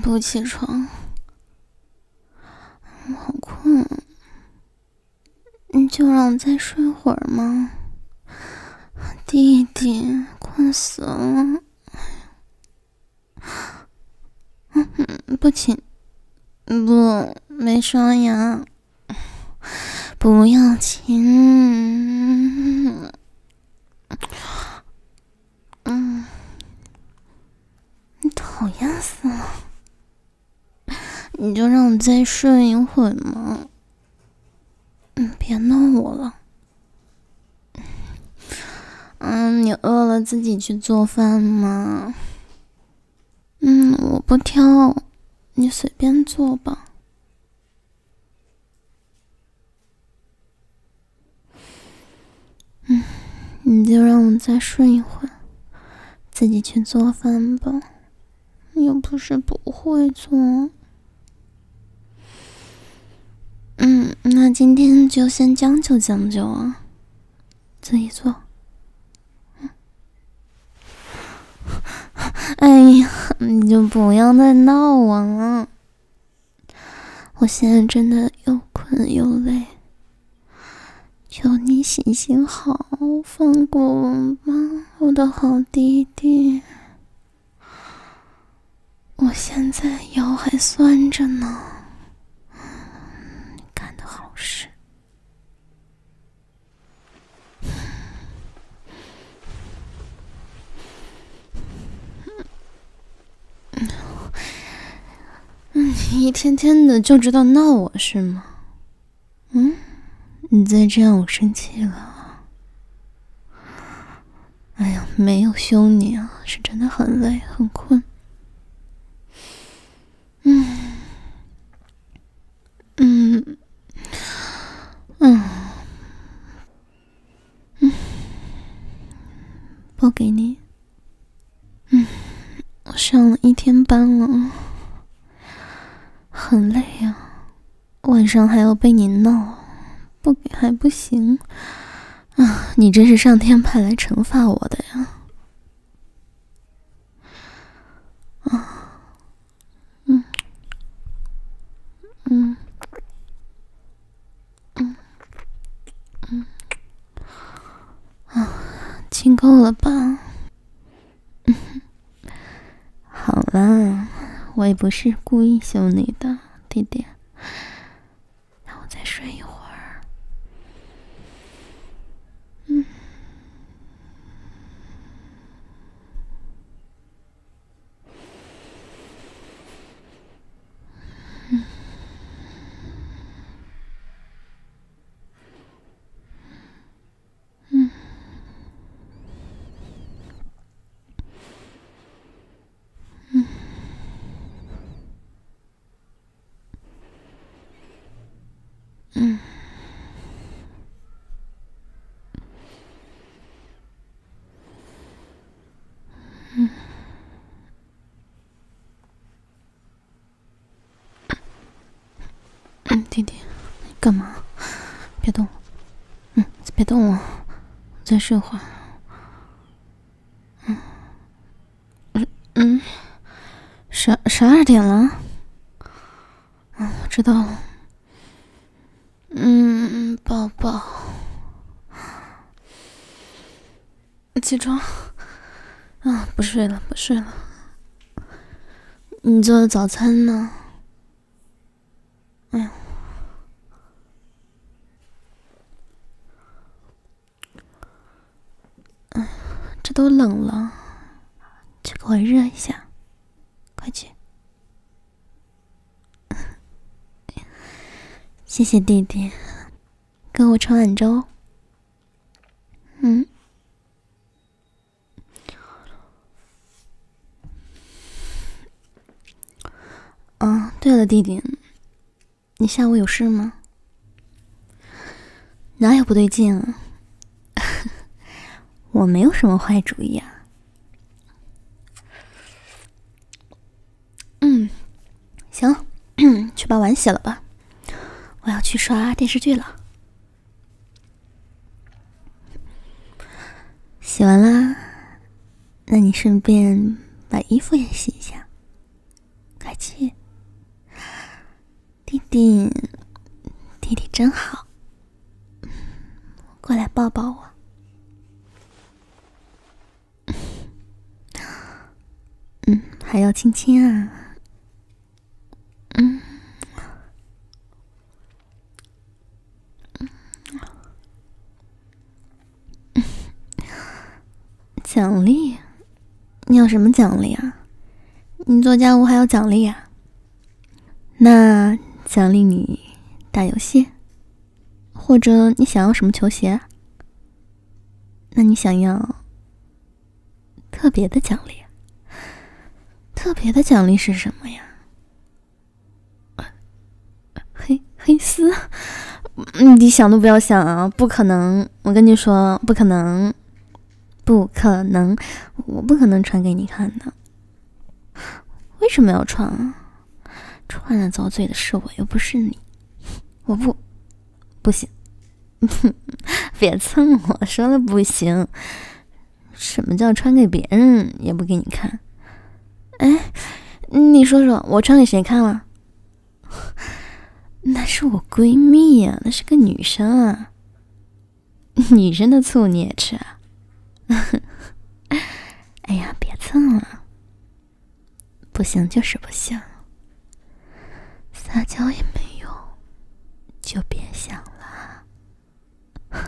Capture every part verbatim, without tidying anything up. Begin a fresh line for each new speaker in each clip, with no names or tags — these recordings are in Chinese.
不起床，我好困，你就让我再睡会儿吗？弟弟，困死了。嗯，不亲，不，没刷牙，不要亲。嗯，你讨厌死了，你就让我再睡一会儿嘛。嗯，别闹我了。嗯，你饿了自己去做饭嘛。嗯，我不挑，你随便做吧。嗯，你就让我再睡一会儿，自己去做饭吧。又不是不会做。嗯，那今天就先将就将就啊，自己做。哎呀，你就不要再闹我了，我现在真的又困又累，求你行行好，放过我吧，我的好弟弟。我现在腰还酸着呢，你干的好事。嗯，你一天天的就知道闹我是吗？嗯，你再这样我生气了。哎呀，没有凶你啊，是真的很累很困。嗯嗯嗯嗯，抱给你。嗯，我上了一天班了，很累啊，晚上还要被你闹，不给还不行啊！你真是上天派来惩罚我的呀！啊，嗯嗯嗯嗯啊，亲够了吧？嗯，好啦，我也不是故意凶你的，弟弟。让我再睡一会儿。嗯。嗯。嗯。嗯。嗯。嗯。嗯，弟弟，你干嘛？别动！嗯，别动我，再睡会儿。嗯。嗯。十十二点了。嗯，我知道了。嗯，宝宝，起床。啊，不睡了，不睡了。你做的早餐呢？哎呀，哎，这都冷了，去给我热一下，快去。谢谢弟弟，给我盛碗粥。嗯。啊，对了，弟弟，你下午有事吗？哪有不对劲啊？我没有什么坏主意啊。嗯，行，去把碗洗了吧，我要去刷电视剧了。洗完啦，那你顺便把衣服也洗一下，快去。 近弟弟真好，过来抱抱我。嗯，还要亲亲啊。嗯。奖励？你要什么奖励啊？你做家务还要奖励啊？那奖励你打游戏，或者你想要什么球鞋？那你想要特别的奖励？特别的奖励是什么呀？黑黑丝？你想都不要想啊！不可能！我跟你说，不可能，不可能，我不可能传给你看的。为什么要传啊？传了遭罪的是我，又不是你。我不，不行，别蹭我！说了不行。什么叫传给别人也不给你看？哎，你说说，我传给谁看了？那是我闺蜜呀、啊，那是个女生啊。女生的醋你也吃啊？哎呀，别蹭了。不行就是不行，撒娇也没用，就别想了。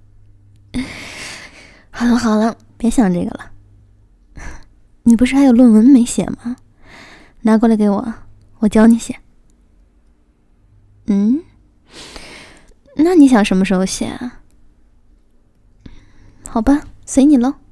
好了好了，别想这个了。你不是还有论文没写吗？拿过来给我，我教你写。嗯，那你想什么时候写啊？好吧，随你喽。